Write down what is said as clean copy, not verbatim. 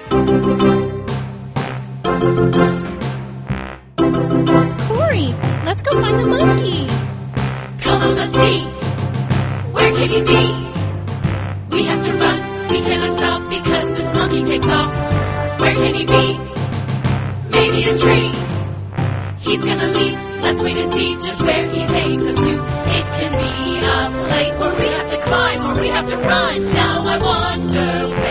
Corey, let's go find the monkey. Come on, let's see. Where can he be? We have to run. We cannot stop because this monkey takes off. Where can he be? Maybe a tree. He's gonna leap. Let's wait and see just where he takes us to. It can be a place where we have to climb or we have to run. Now I wonder where